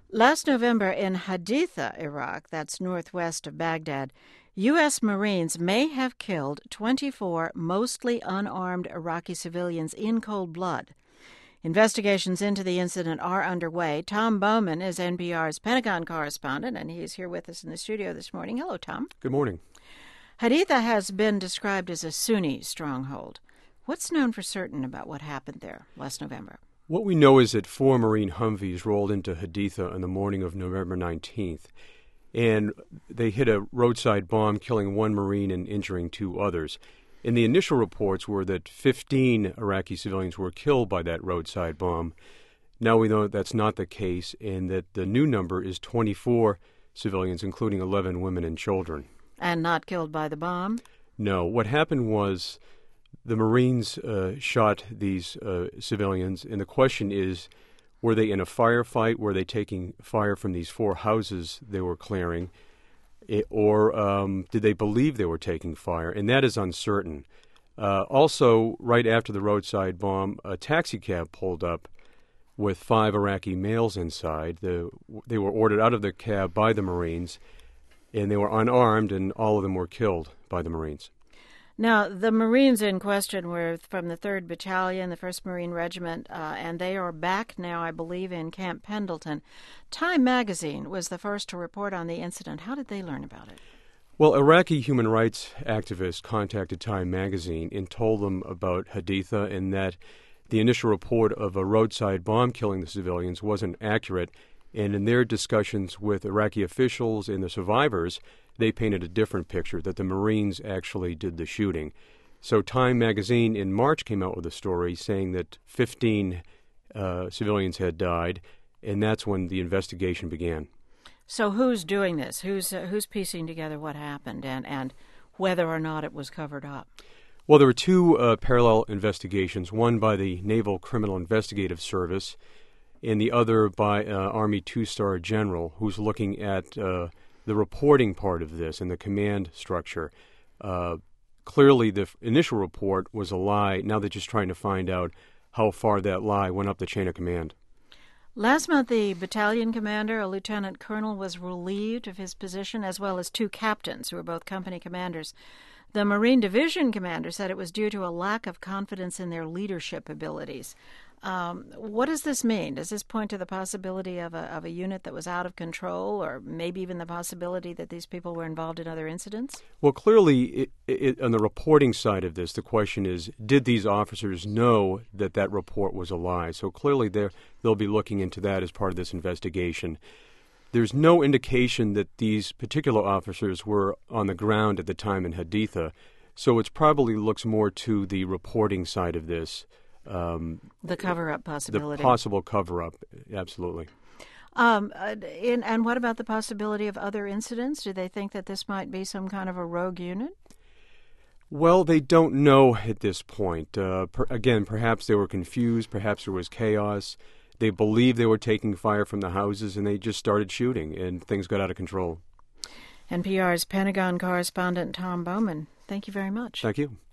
Last November in Haditha, Iraq, that's northwest of Baghdad, U.S. Marines may have killed 24 mostly unarmed Iraqi civilians in cold blood. Investigations into the incident are underway. Tom Bowman is NPR's Pentagon correspondent, and he's here with us in the studio this morning. Hello, Tom. Good morning. Haditha has been described as a Sunni stronghold. What's known for certain about what happened there last November? What we know is that 4 Marine Humvees rolled into Haditha on the morning of November 19th, and they hit a roadside bomb, killing 1 Marine and injuring 2 others. And the initial reports were that 15 Iraqi civilians were killed by that roadside bomb. Now we know that that's not the case, and that the new number is 24 civilians, including 11 women and children. And not killed by the bomb? No. What happened was the Marines shot these civilians, and the question is, were they in a firefight? Were they taking fire from these 4 houses they were clearing? Or did they believe they were taking fire? And that is uncertain. Also, right after the roadside bomb, a taxi cab pulled up with 5 Iraqi males inside. They were ordered out of the cab by the Marines, and they were unarmed, and all of them were killed by the Marines. Now, the Marines in question were from the 3rd Battalion, the 1st Marine Regiment, and they are back now, I believe, in Camp Pendleton. Time magazine was the first to report on the incident. How did they learn about it? Well, Iraqi human rights activists contacted Time magazine and told them about Haditha, and that the initial report of a roadside bomb killing the civilians wasn't accurate. And in their discussions with Iraqi officials and the survivors, they painted a different picture, that the Marines actually did the shooting. So Time magazine in March came out with a story saying that 15 civilians had died, and that's when the investigation began. So who's doing this? Who's piecing together what happened and whether or not it was covered up? Well, there were 2 parallel investigations, one by the Naval Criminal Investigative Service and the other by Army 2-star general, who's looking at the reporting part of this and the command structure. Clearly, the initial report was a lie. Now they're just trying to find out how far that lie went up the chain of command. Last month, the battalion commander, a lieutenant colonel, was relieved of his position, as well as 2 captains, who were both company commanders. The Marine Division commander said it was due to a lack of confidence in their leadership abilities. What does this mean? Does this point to the possibility of a unit that was out of control, or maybe even the possibility that these people were involved in other incidents? Well, clearly, on the reporting side of this, the question is, did these officers know that report was a lie? So clearly, they'll be looking into that as part of this investigation. There's no indication that these particular officers were on the ground at the time in Haditha, so it probably looks more to the reporting side of this. The cover-up possibility. The possible cover-up, absolutely. And what about the possibility of other incidents? Do they think that this might be some kind of a rogue unit? Well, they don't know at this point. Again, perhaps they were confused, perhaps there was chaos. They believed they were taking fire from the houses, and they just started shooting, and things got out of control. NPR's Pentagon correspondent Tom Bowman, thank you very much. Thank you.